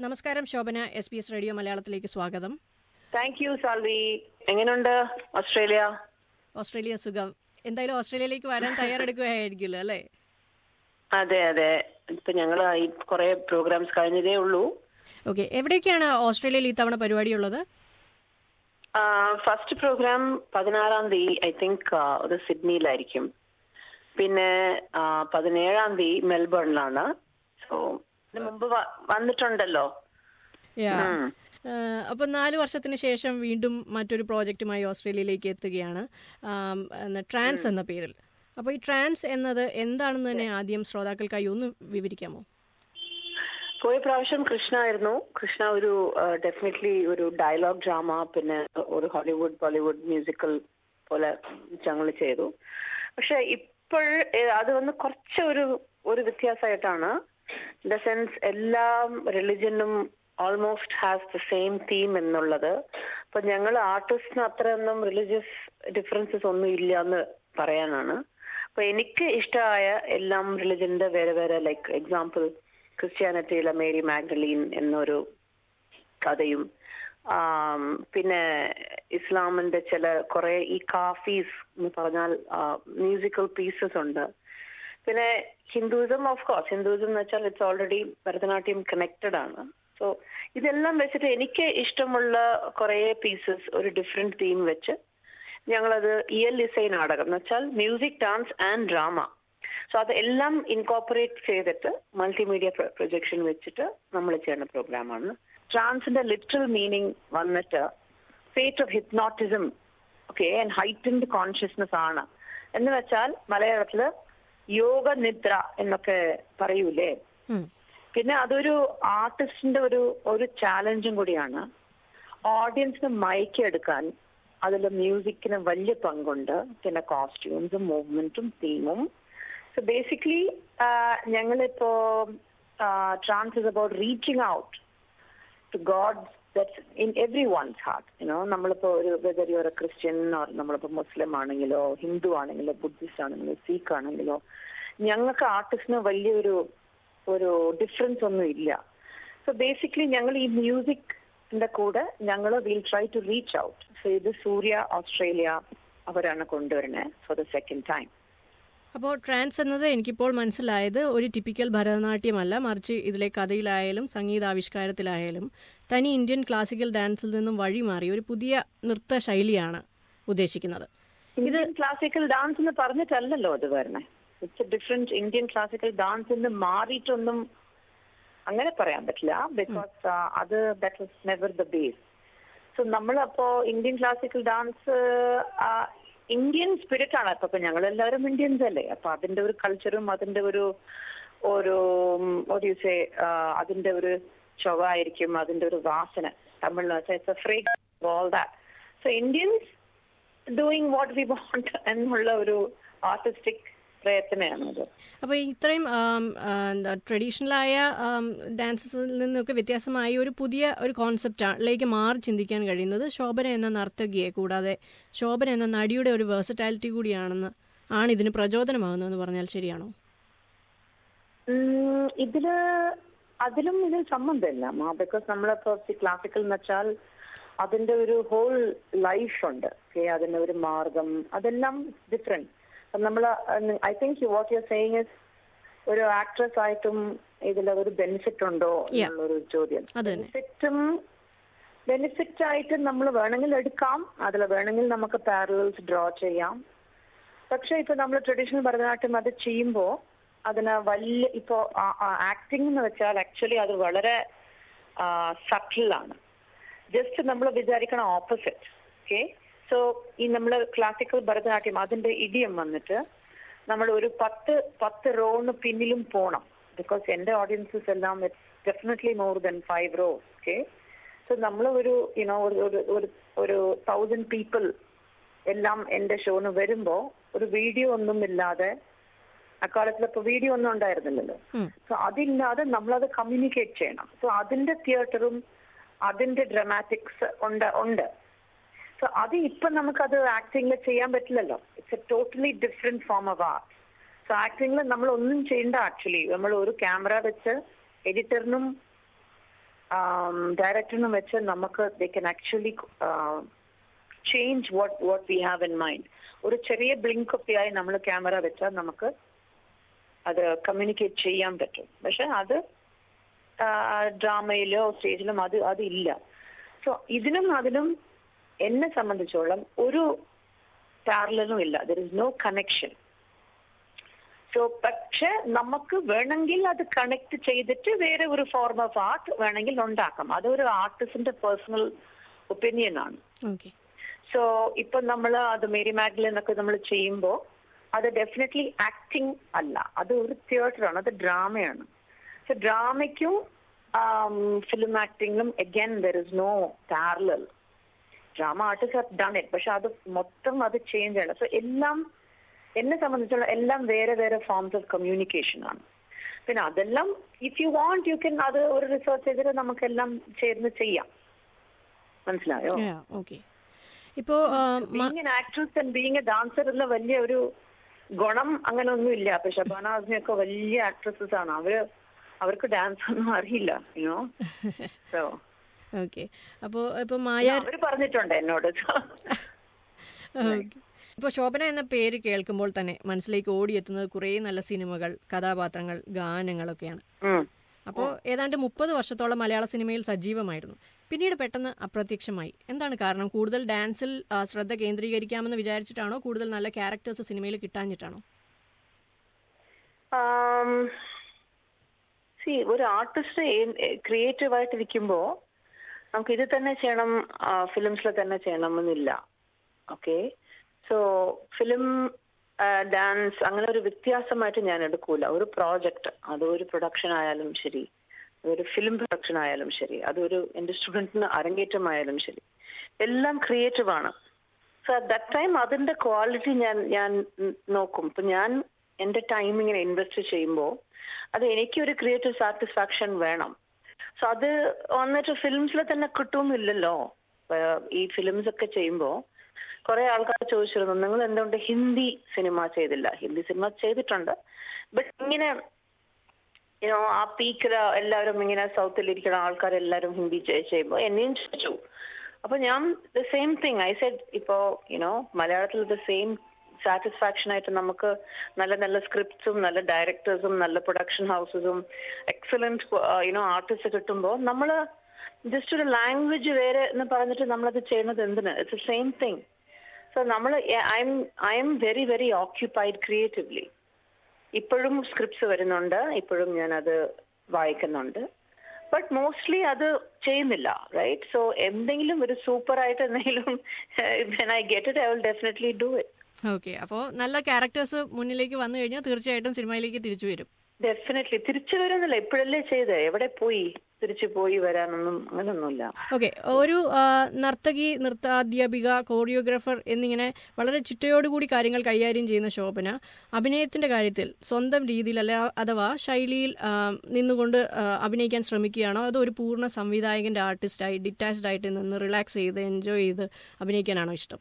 നമസ്കാരം Shobhana, SBS radio മലയാളത്തിലേക്ക് സ്വാഗതം. Thank you Salvi. എങ്ങനെയുണ്ട് ഓസ്ട്രേലിയ സുഖം. എന്തായാലും ഓസ്ട്രേലിയയിലേക്ക് വരാൻ തയ്യാറെടുക്കുകയായിരിക്കുമല്ലോ അല്ലേ? അതെ അതെ, ഇപ്പൊ ഞങ്ങൾ കുറെ പ്രോഗ്രാംസ് കഴിഞ്ഞതേ ഉള്ളൂ. ഓക്കെ, എവിടേക്കാണ് ഓസ്ട്രേലിയയിൽ ഈ തവണ പരിപാടിയുള്ളത്? ഫസ്റ്റ് പ്രോഗ്രാം 16-ാം തീയതി ഐ തിങ്ക് അത് സിഡ്നിയിലായിരിക്കും. പിന്നെ 17-ാം തീയതി മെൽബണിലാണ്. സോ മുമ്പ് വന്നിട്ടുണ്ടല്ലോ. അപ്പൊ 4 വർഷത്തിന് ശേഷം വീണ്ടും മറ്റൊരു പ്രോജക്റ്റുമായി ഓസ്ട്രേലിയയിലേക്ക് എത്തുകയാണ്, ട്രാൻസ് എന്ന പേരിൽ. അപ്പൊ ഈ ട്രാൻസ് എന്നത് എന്താണെന്ന് തന്നെ ആദ്യം ശ്രോതാക്കൾക്കായി ഒന്ന് വിവരിക്കാമോ? പോയ പ്രാവശ്യം കൃഷ്ണ ആയിരുന്നു. കൃഷ്ണ ഒരു ഡെഫിനറ്റ്ലി ഒരു ഡയലോഗ് ഡ്രാമ, പിന്നെ ഒരു ഹോളിവുഡ് ബോളിവുഡ് മ്യൂസിക്കൽ പോലെ ഞങ്ങൾ ചെയ്തു. പക്ഷെ ഇപ്പോൾ അത് വന്ന് കുറച്ച് ഒരു വ്യത്യാസമായിട്ടാണ്. ഇൻ ദ സെൻസ് എല്ലാ റിലിജനും almost has the same theme എന്നുള്ളത്. അപ്പൊ ഞങ്ങൾ ആർട്ടിസ്റ്റിന് അത്രയൊന്നും റിലീജിയസ് ഡിഫറൻസസ് ഒന്നും ഇല്ല എന്ന് പറയാനാണ്. അപ്പൊ എനിക്ക് ഇഷ്ടമായ എല്ലാം റിലിജന്റെ വേറെ വേറെ, ലൈക്ക് എക്സാമ്പിൾ ക്രിസ്ത്യാനിറ്റിയിലെ മേരി മാഗ്ഡലീൻ എന്നൊരു കഥയും, പിന്നെ ഇസ്ലാമിന്റെ ചില കുറെ ഈ കാഫീസ് എന്ന് പറഞ്ഞാൽ മ്യൂസിക്കൽ പീസസ് ഉണ്ട്. പിന്നെ ഹിന്ദുയിസം, ഓഫ് കോഴ്സ് ഹിന്ദുയിസം എന്ന് വെച്ചാൽ ഇറ്റ്സ് ഓൾറെഡി ഭരതനാട്യം കണക്റ്റഡ് ആണ്. സോ ഇതെല്ലാം വെച്ചിട്ട് എനിക്ക് ഇഷ്ടമുള്ള കുറെ പീസസ് ഒരു ഡിഫറെന്റ് തീം വെച്ച് ഞങ്ങളത് ELISA നാടകം എന്ന് വെച്ചാൽ music, dance and drama. So അത് എല്ലാം ഇൻകോപ്പറേറ്റ് ചെയ്തിട്ട് മൾട്ടിമീഡിയ പ്രൊജക്ഷൻ വെച്ചിട്ട് നമ്മൾ ചെയ്യുന്ന പ്രോഗ്രാമാണ്. ട്രാൻസിന്റെ ലിറ്ററൽ മീനിങ് വന്നിട്ട് fate of hypnotism, okay, and heightened consciousness ആണ്. എന്ന് വെച്ചാൽ മലയാളത്തില് യോഗ നിദ്ര എന്നൊക്കെ പറയൂലേ. പിന്നെ അതൊരു ആർട്ടിസ്റ്റിന്റെ ഒരു ചാലഞ്ചും കൂടിയാണ്. ഓഡിയൻസിന് മയക്കെടുക്കാൻ അതിൽ മ്യൂസിക്കിന് വലിയ പങ്കുണ്ട്. പിന്നെ കോസ്റ്റ്യൂംസും മൂവ്മെന്റും തീമും. സോ ബേസിക്കലി ഞങ്ങളിപ്പോ trance is about reaching out to God that's in every one's heart. നമ്മളിപ്പോ whether you are a Christian, നമ്മളിപ്പോ മുസ്ലിം ആണെങ്കിലോ ഹിന്ദു ആണെങ്കിലോ ബുദ്ധിസ്റ്റ് ആണെങ്കിലോ സിഖ് ആണെങ്കിലോ ഞങ്ങൾക്ക് ആർട്ടിസ്റ്റിന് വലിയൊരു ഡിഫറൻസ് ഒന്നും ഇല്ല. സോ ബേസിക്കലി ഞങ്ങൾ ഈ മ്യൂസിക്കിന്റെ കൂടെ ഞങ്ങൾ will try to reach out. So ഇത് സൂര്യ ഓസ്ട്രേലിയ അവരാണ് കൊണ്ടുവരുന്നത് ഫോർ ദ സെക്കൻഡ് ടൈം. അപ്പോൾ ട്രാൻസ് എന്നത് എനിക്കിപ്പോൾ മനസ്സിലായത് ഒരു ടിപ്പിക്കൽ ഭരതനാട്യമല്ല, മറിച്ച് ഇതിലെ കഥയിലായാലും സംഗീതാവിഷ്കാരത്തിലായാലും തനി ഇന്ത്യൻ ക്ലാസിക്കൽ ഡാൻസിൽ നിന്നും വഴിമാറി ഒരു പുതിയ നൃത്ത ശൈലിയാണ് ഉദ്ദേശിക്കുന്നത്. ഇന്ത്യൻ ക്ലാസിക്കൽ ഡാൻസ് എന്ന് പറഞ്ഞിട്ടല്ലല്ലോ അത് വരണേ. It's a different Indian classical dance എന്ന് മാറിയിട്ടൊന്നും അങ്ങനെ പറയാൻ പറ്റില്ല. Because that was never the base. So നമ്മളപ്പോ Indian classical dance Indian spirit ആണ്. അപ്പൊ ഞങ്ങളെല്ലാവരും ഇന്ത്യൻസ് അല്ലേ. അപ്പൊ അതിന്റെ ഒരു കൾച്ചറും അതിന്റെ ഒരു അതിന്റെ ഒരു ചൊവ്വായിരിക്കും, അതിന്റെ ഒരു വാസന. തമിഴിൽ all that. So Indians doing what we want എന്നുള്ള ഒരു ആർട്ടിസ്റ്റിക് പ്രയത്നമാണത്. അപ്പോൾ ഇത്രയും ട്രഡീഷണലായ ഡാൻസസിൽ നിന്നൊക്കെ വ്യത്യാസമായി ഒരു പുതിയ ഒരു കോൺസെപ്റ്റിലേക്ക് മാറി ചിന്തിക്കാൻ കഴിയുന്നത് ശോഭന എന്ന നർത്തകിയെ കൂടാതെ ശോഭന എന്ന നടിയുടെ ഒരു വേഴ്സറ്റാലിറ്റി കൂടിയാണെന്ന് ആണ് ഇതിന് പ്രചോദനമാകുന്നതെന്ന് പറഞ്ഞാൽ ശരിയാണോ? അതിലും ഇതിൽ സംബന്ധമില്ല. ബിക്കോസ് നമ്മളിപ്പോ ക്ലാസിക്കൽ എന്ന് വെച്ചാൽ അതിന്റെ ഒരു ഹോൾ ലൈഫ് ഉണ്ട്. അതിന്റെ ഒരു മാർഗം, അതെല്ലാം ഡിഫറെന്റ്. നമ്മൾ I think what you are saying is ഒരു ആക്ട്രസ് ആയിട്ടും ഇതിൽ ഒരു ബെനിഫിറ്റ് ഉണ്ടോ എന്നുള്ളൊരു ചോദ്യം. ബെനിഫിറ്റ് ആയിട്ട് നമ്മൾ വേണമെങ്കിൽ എടുക്കാം, അതിൽ വേണമെങ്കിൽ നമുക്ക് പാരലൽസ് ഡ്രോ ചെയ്യാം. പക്ഷെ ഇപ്പൊ നമ്മൾ ട്രഡീഷണൽ ഭരതനാട്യം അത് ചെയ്യുമ്പോൾ അതിന് വലിയ ഇപ്പോ ആക്ടിംഗ് എന്ന് വെച്ചാൽ ആക്ച്വലി അത് വളരെ സട്ടിലാണ്. ജസ്റ്റ് നമ്മൾ വിചാരിക്കണം ഓപ്പോസിറ്റ്. ഓക്കെ, സോ ഈ നമ്മൾ ക്ലാസിക്കൽ ഭരതനാട്യം അതിന്റെ ഇടിയം വന്നിട്ട് നമ്മൾ ഒരു 10 റോന്ന് പിന്നിലും പോണം. ബിക്കോസ് എന്റെ ഓഡിയൻസസ് എല്ലാം definitely more than 5 rows. Okay, so നമ്മൾ ഒരു 1000 പീപ്പിൾ എല്ലാം എന്റെ ഷോന് വരുമ്പോ ഒരു വീഡിയോ ഒന്നും ഇല്ലാതെ, അക്കാലത്തിൽ ഇപ്പൊ വീഡിയോ ഒന്നും ഉണ്ടായിരുന്നില്ലല്ലോ. സോ അതില്ലാതെ നമ്മളത് കമ്മ്യൂണിക്കേറ്റ് ചെയ്യണം. സോ അതിന്റെ തിയേറ്ററും അതിന്റെ ഡ്രാമാറ്റിക്സ് ഉണ്ട്. സോ അത് ഇപ്പൊ നമുക്കത് ആക്ടിങ്ങിൽ ചെയ്യാൻ പറ്റില്ലല്ലോ. It's a totally different form of art. So ആക്ടിങ്ങിൽ നമ്മൾ ഒന്നും ചെയ്യണ്ട. ആക്ച്വലി നമ്മൾ ഒരു ക്യാമറ വെച്ച് എഡിറ്ററിനും ഡയറക്ടറിനും വെച്ച് നമുക്ക് they can actually change what we have in mind. ഒരു ചെറിയ ബ്ലിങ്ക് ഒക്കെ ആയി നമ്മൾ ക്യാമറ വെച്ചാൽ നമുക്ക് അത് കമ്മ്യൂണിക്കേറ്റ് ചെയ്യാൻ പറ്റും. പക്ഷെ അത് ഡ്രാമയിലോ സ്റ്റേജിലും അതില്ല. സോ ഇതിനും അതിനും എന്നെ സംബന്ധിച്ചോളം ഒരു പാരലലും ഇല്ല. There is no connection. So പക്ഷെ നമുക്ക് വേണമെങ്കിൽ അത് കണക്ട് ചെയ്തിട്ട് വേറെ ഒരു ഫോർം ഓഫ് ആർട്ട് വേണമെങ്കിൽ ഉണ്ടാക്കാം. അതൊരു ആർട്ടിസ്റ്റിന്റെ പേഴ്സണൽ ഒപ്പീനിയൻ ആണ്. സോ ഇപ്പൊ നമ്മൾ അത് മേരി മാഗ്ഡലിൻ ഒക്കെ നമ്മൾ ചെയ്യുമ്പോൾ അത് ഡെഫിനറ്റ്ലി ആക്ടിങ് അല്ല, അത് ഒരു തിയേറ്ററാണ്, അത് ഡ്രാമയാണ്. സോ ഡ്രാമയ്ക്കും ഫിലിം ആക്ടിങ്ങിലും again there is no parallel. Drama artist have done it, പക്ഷെ അത് മൊത്തം അത് ചേഞ്ച് ആണ്. സോ എല്ലാം എന്നെ സംബന്ധിച്ചുള്ള എല്ലാം വേറെ വേറെ ഫോംസ് ഓഫ് കമ്മ്യൂണിക്കേഷൻ ആണ്. പിന്നെ അതെല്ലാം if you want you can അത് ഒരു റിസർച്ച് ചെയ്തിട്ട് നമുക്കെല്ലാം ചേർന്ന് ചെയ്യാം. മനസ്സിലായോ? ഇപ്പോ being an actress and being a dancer ഉള്ള വലിയ ഒരു ഗുണം അങ്ങനെ ഒന്നും ഇല്ല. അപ്പൊ ഷബാന ആസ്മിയൊക്കെ വലിയ ആക്ട്രസസ് ആണ്. അവർക്ക് ഡാൻസ് ഒന്നും അറിയില്ല, യുനോ. സോ അവര് പറഞ്ഞിട്ടുണ്ട് എന്നോട്. ഇപ്പോൾ ശോഭന എന്ന പേര് കേൾക്കുമ്പോൾ തന്നെ മനസ്സിലേക്ക് ഓടിയെത്തുന്നത് കുറേ നല്ല സിനിമകൾ, കഥാപാത്രങ്ങൾ, ഗാനങ്ങളൊക്കെയാണ്. അപ്പോൾ ഏതാണ്ട് 30 വർഷത്തോളം മലയാള സിനിമയിൽ സജീവമായിരുന്നു. പിന്നീട് പെട്ടെന്ന് അപ്രത്യക്ഷമായി. എന്താണ് കാരണം? കൂടുതൽ ഡാൻസിൽ ശ്രദ്ധ കേന്ദ്രീകരിക്കാമെന്ന് വിചാരിച്ചിട്ടാണോ? കൂടുതൽ നല്ല ക്യാരക്ടേഴ്സ് സിനിമയിൽ കിട്ടാഞ്ഞിട്ടാണോ? ഒരു ആർട്ടിസ്റ്റ് ക്രിയേറ്റീവ് ആയിട്ടിരിക്കുമ്പോ നമുക്ക് ഇത് തന്നെ ചെയ്യണം, ഫിലിംസിൽ തന്നെ ചെയ്യണമെന്നില്ല. ഓക്കെ, സോ ഫിലിം ഡാൻസ് അങ്ങനെ ഒരു വ്യത്യാസമായിട്ട് ഞാൻ എടുക്കൂല. ഒരു പ്രോജക്റ്റ്, അതൊരു പ്രൊഡക്ഷൻ ആയാലും ശരി, അതൊരു ഫിലിം പ്രൊഡക്ഷൻ ആയാലും ശരി, അതൊരു എന്റെ സ്റ്റുഡന്റിന് അരങ്ങേറ്റമായാലും ശരി, എല്ലാം ക്രിയേറ്റീവ് ആണ്. സോ അറ്റ് ദാറ്റ് ടൈം അതിന്റെ ക്വാളിറ്റി ഞാൻ നോക്കും. ഇപ്പൊ ഞാൻ എന്റെ ടൈം ഇങ്ങനെ ഇൻവെസ്റ്റ് ചെയ്യുമ്പോൾ അത് എനിക്കൊരു ക്രിയേറ്റീവ് സാറ്റിസ്ഫാക്ഷൻ വേണം. സോ അത് വന്നിട്ട് ഫിലിംസിൽ തന്നെ കിട്ടുമെന്നില്ലല്ലോ. ഈ ഫിലിംസ് ഒക്കെ ചെയ്യുമ്പോൾ കുറെ ആൾക്കാർ ചോദിച്ചിരുന്നു, നിങ്ങൾ എന്തുകൊണ്ട് ഹിന്ദി സിനിമ ചെയ്തില്ല? ഹിന്ദി സിനിമ ചെയ്തിട്ടുണ്ട്, ബട്ട് ഇങ്ങനെ ആ പീക്കില് എല്ലാവരും ഇങ്ങനെ സൗത്തിലിരിക്കുന്ന ആൾക്കാരെല്ലാരും ഹിന്ദി ചെയ്യുമ്പോൾ എന്നെയും ചോദിച്ചു. അപ്പൊ ഞാൻ the same thing I said, ഇപ്പോ മലയാളത്തിൽ ദ സെയിം സാറ്റിസ്ഫാക്ഷൻ ആയിട്ട് നമുക്ക് നല്ല നല്ല സ്ക്രിപ്റ്റ്സും നല്ല ഡയറക്ടേഴ്സും നല്ല പ്രൊഡക്ഷൻ ഹൗസസും എക്സലന്റ് ആർട്ടിസ്റ്റ് കിട്ടുമ്പോൾ നമ്മള് ജസ്റ്റ് ഒരു ലാംഗ്വേജ് വേറെ എന്ന് പറഞ്ഞിട്ട് നമ്മളത് ചെയ്യുന്നത് എന്തിന്? It's the same thing. So നമ്മൾ I am very very occupied creatively. ഇപ്പോഴും സ്ക്രിപ്റ്റ്സ് വരുന്നുണ്ട്, ഇപ്പോഴും ഞാൻ അത് വായിക്കുന്നുണ്ട്, ബട്ട് മോസ്റ്റ്ലി അത് ചെയ്യുന്നില്ല, റൈറ്റ്? സോ എന്തെങ്കിലും ഒരു സൂപ്പർ ആയിട്ട് എന്തെങ്കിലും when I get it, I will definitely do it. Okay, അപ്പോൾ നല്ല ക്യാരക്ടേഴ്സ് മുന്നിലേക്ക് വന്നു കഴിഞ്ഞാൽ തീർച്ചയായിട്ടും സിനിമയിലേക്ക് തിരിച്ചു വരും. ഡെഫിനറ്റ്ലി തിരിച്ചു വരുന്നില്ല. ഇപ്പോഴല്ലേ ചെയ്തേ, എവിടെ പോയി? തിരിച്ചു പോയി വരാനൊന്നും അങ്ങനൊന്നുമില്ല. ഓക്കെ, ഒരു നർത്തകി, നൃത്താധ്യാപിക, കോറിയോഗ്രാഫർ എന്നിങ്ങനെ വളരെ ചിട്ടയോടുകൂടി കാര്യങ്ങൾ കൈകാര്യം ചെയ്യുന്ന ശോഭന അഭിനയത്തിന്റെ കാര്യത്തിൽ സ്വന്തം രീതിയിൽ അഥവാ ശൈലിയിൽ നിന്നുകൊണ്ട് അഭിനയിക്കാൻ ശ്രമിക്കുകയാണോ? അതോ ഒരു പൂർണ്ണ സംവിധായകന്റെ ആർട്ടിസ്റ്റായി ഡിറ്റാച്ച്ഡ് ആയിട്ട് നിന്ന് റിലാക്സ് ചെയ്ത് എൻജോയ് ചെയ്ത് അഭിനയിക്കാനാണോ ഇഷ്ടം?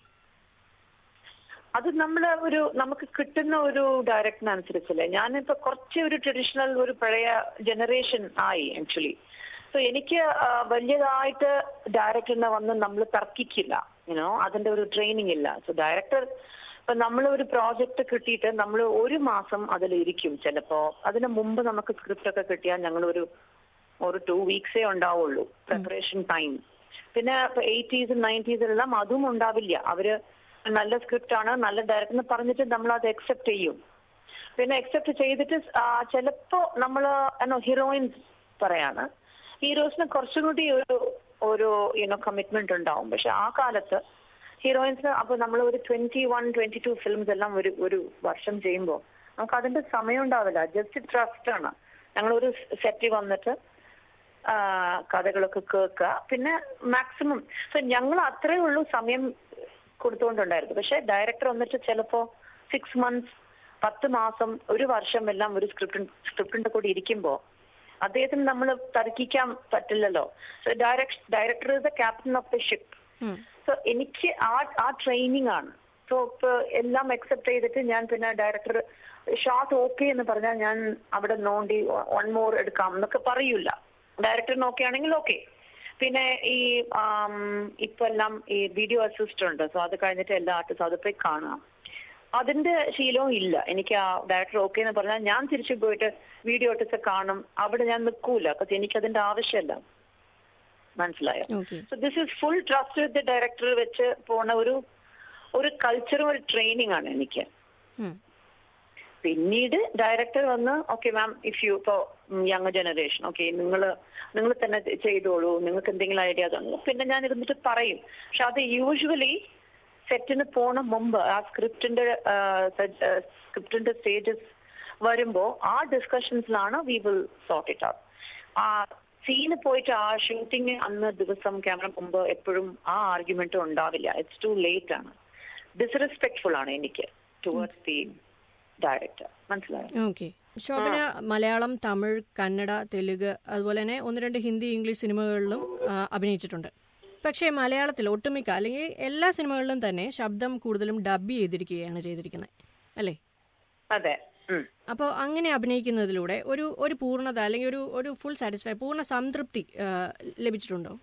അത് നമുക്ക് കിട്ടുന്ന ഒരു ഡയറക്ടറിനനുസരിച്ചല്ലേ. ഞാനിപ്പോ കുറച്ച് ഒരു ട്രഡീഷണൽ ഒരു പഴയ ജനറേഷൻ ആയി ആക്ച്വലി. സോ എനിക്ക് വലിയതായിട്ട് ഡയറക്ടറിനെ വന്ന് നമ്മൾ തർക്കിക്കില്ല, അതിന്റെ ഒരു ട്രെയിനിങ് ഇല്ല. സോ ഡയറക്ടർ ഇപ്പൊ നമ്മൾ ഒരു പ്രോജക്റ്റ് കിട്ടിയിട്ട് നമ്മൾ ഒരു മാസം അതിലിരിക്കും. ചിലപ്പോ അതിന് മുമ്പ് നമുക്ക് സ്ക്രിപ്റ്റ് ഒക്കെ കിട്ടിയാൽ ഞങ്ങൾ ഒരു 2 വീക്സേ ഉണ്ടാവുള്ളൂ പ്രിപ്പറേഷൻ ടൈം. പിന്നെ 80s 90s അതും ഉണ്ടാവില്ല. അവര് നല്ല സ്ക്രിപ്റ്റ് ആണ്, നല്ല ഡയറക്ടർ എന്ന് പറഞ്ഞിട്ട് നമ്മൾ അത് അക്സെപ്റ്റ് ചെയ്യും. പിന്നെ അക്സെപ്റ്റ് ചെയ്തിട്ട് ചിലപ്പോ നമ്മള് ഹീറോയിൻസ് പറയാണ്, ഹീറോസിന് കുറച്ചും കൂടി ഒരു കമ്മിറ്റ്മെന്റ് ഉണ്ടാവും. പക്ഷെ ആ കാലത്ത് ഹീറോയിൻസിന് അപ്പൊ നമ്മൾ ഒരു 21-22 ഫിലിംസ് എല്ലാം ഒരു വർഷം ചെയ്യുമ്പോൾ നമുക്ക് അതിന്റെ സമയം ഉണ്ടാവില്ല. ജസ്റ്റ് ട്രസ്റ്റ് ആണ്. ഞങ്ങളൊരു സെറ്റിൽ വന്നിട്ട് കഥകളൊക്കെ കേൾക്കുക, പിന്നെ മാക്സിമം ഞങ്ങൾ അത്രേ ഉള്ളൂ സമയം കൊടുത്തുകൊണ്ടുണ്ടായിരുന്നു. പക്ഷെ ഡയറക്ടർ വന്നിട്ട് ചിലപ്പോ 6 months 10 മാസം 1 വർഷം എല്ലാം ഒരു സ്ക്രിപ്റ്റിന്റെ കൂടി ഇരിക്കുമ്പോ അദ്ദേഹത്തിന് നമ്മൾ തർക്കിക്കാൻ പറ്റില്ലല്ലോ. So director is the captain of the ship. So എനിക്ക് ആ ട്രെയിനിങ് ആണ്. സോ ഇപ്പൊ എല്ലാം അക്സെപ്റ്റ് ചെയ്തിട്ട് ഞാൻ പിന്നെ ഡയറക്ടർ ഷോട്ട് ഓക്കെ എന്ന് പറഞ്ഞാൽ ഞാൻ അവിടെ നോണ്ടി 1 more എടുക്കാം എന്നൊക്കെ പറയൂല. ഡയറക്ടറിന് ഓക്കെ ആണെങ്കിൽ ഓക്കെ. പിന്നെ ഈ ഇപ്പൊ എല്ലാം ഈ വീഡിയോ അസിസ്റ്റ് ഉണ്ട്. സോ അത് കഴിഞ്ഞിട്ട് എല്ലാ ആർട്ടിസ്റ്റും അത് പോയി കാണാം. അതിന്റെ ശീലവും ഇല്ല. എനിക്ക് ആ ഡയറക്ടർ ഓക്കെ എന്ന് പറഞ്ഞാൽ ഞാൻ തിരിച്ചു പോയിട്ട് വീഡിയോ ആർട്ടിസ്റ്റ് കാണും. അവിടെ ഞാൻ നിൽക്കൂല. പക്ഷെ എനിക്ക് അതിന്റെ ആവശ്യമല്ല. മനസ്സിലായോ? So this is full trust with the director വെച്ച് പോണ ഒരു കൾച്ചറും ഒരു ട്രെയിനിങ് ആണ് എനിക്ക്. പിന്നീട് ഡയറക്ടർ വന്ന് ഓക്കെ മാം, ഇഫ് യു ഇപ്പോ യങ് ജനറേഷൻ ഓക്കെ നിങ്ങൾ തന്നെ ചെയ്തോളൂ, നിങ്ങൾക്ക് എന്തെങ്കിലും ഐഡിയ തന്നു, പിന്നെ ഞാൻ ഇരുന്നിട്ട് പറയും. പക്ഷെ അത് യൂഷ്വലി സെറ്റിന് പോണ മുമ്പ് ആ സ്ക്രിപ്റ്റിന്റെ സ്റ്റേജസ് വരുമ്പോ ആ ഡിസ്കഷൻസിലാണ് we will sort it out. ആ സീന് പോയിട്ട് ആ ഷൂട്ടിങ് അന്ന് ദിവസം ക്യാമറ മുമ്പ് എപ്പോഴും ആ ആർഗ്യുമെന്റ് ഉണ്ടാവില്ല. ഇറ്റ്സ് ടു ലേറ്റ് ആണ്. ഡിസ്റെസ്പെക്ട്ഫുൾ ആണ് എനിക്ക് ടുവേർഡ്സ് ദി ഡയറക്ടർ. മനസ്സിലായോ? ഓക്കെ. ശോഭന മലയാളം, തമിഴ്, കന്നഡ, തെലുങ്ക്, അതുപോലെ തന്നെ 1-2 ഹിന്ദി, ഇംഗ്ലീഷ് സിനിമകളിലും അഭിനയിച്ചിട്ടുണ്ട്. പക്ഷേ മലയാളത്തിൽ ഒട്ടുമിക്ക അല്ലെങ്കിൽ എല്ലാ സിനിമകളിലും തന്നെ ശബ്ദം കൂടുതലും ഡബ് ചെയ്തിരിക്കുകയാണ് ചെയ്തിരിക്കുന്നത്, അല്ലേ? അതെ. അപ്പോൾ അങ്ങനെ അഭിനയിക്കുന്നതിലൂടെ ഒരു പൂർണ്ണത അല്ലെങ്കിൽ ഒരു ഫുൾ സാറ്റിസ്ഫൈ, പൂർണ്ണ സംതൃപ്തി ലഭിച്ചിട്ടുണ്ടോ?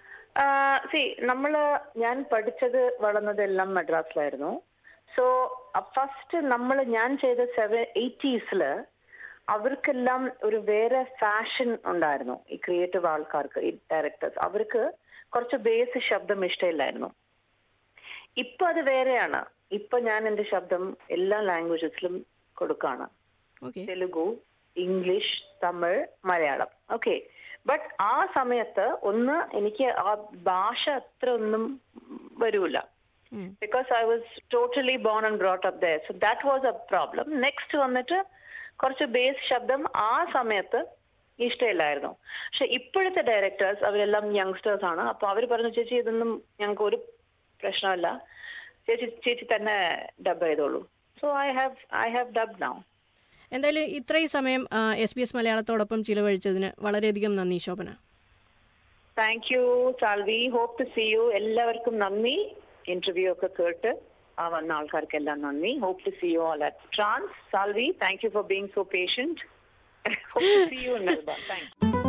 ഞാൻ പഠിച്ചത് വളർന്നതെല്ലാം മദ്രാസിലായിരുന്നു. സോ ഫസ്റ്റ് ഞാൻ ചെയ്ത 80s അവർക്കെല്ലാം ഒരു വേറെ ഫാഷൻ ഉണ്ടായിരുന്നു. ഈ ക്രിയേറ്റീവ് ആൾക്കാർക്ക്, ഈ ഡയറക്ടേഴ്സ്, അവർക്ക് കുറച്ച് ബേസ് ശബ്ദം ഇഷ്ടമില്ലായിരുന്നു. ഇപ്പൊ അത് വേറെയാണ്. ഇപ്പൊ ഞാൻ എന്റെ ശബ്ദം എല്ലാ ലാംഗ്വേജസിലും കൊടുക്കാണ്. Telugu, English, Tamil, Malayalam. Okay. But ആ സമയത്ത് എനിക്ക് ആ ഭാഷ അത്ര ഒന്നും വരൂല. Because I was totally born and brought up there. So that was a problem. Next വന്നിട്ട് കുറച്ച് ബേസ് ശബ്ദം ആ സമയത്ത് ഇഷ്ടമില്ലായിരുന്നു. പക്ഷെ ഇപ്പോഴത്തെ ഡയറക്ടേഴ്സ് അവരെല്ലാം യങ്സ്റ്റേഴ്സ് ആണ്. അപ്പൊ അവർ പറഞ്ഞു, ചേച്ചി ഇതൊന്നും ഞങ്ങൾക്ക് ഒരു പ്രശ്നമല്ല, ചേച്ചി തന്നെ ഡബ് ചെയ്തോളൂ. So I have dub now. എന്തായാലും ഇത്രയും സമയം SBS മലയാളത്തോടൊപ്പം ചിലവഴിച്ചതിന് വളരെയധികം നന്ദി Shobana. Thank you Salvi. Hope to see you. എല്ലാവർക്കും നന്ദി. ഇന്റർവ്യൂ ഒക്കെ കേട്ട് വന്ന ആൾക്കാർക്കെല്ലാം നന്ദി. Hope to see you all at trance. Salvi, thank you for being so patient. Hope to see you in Melbourne. Thank U.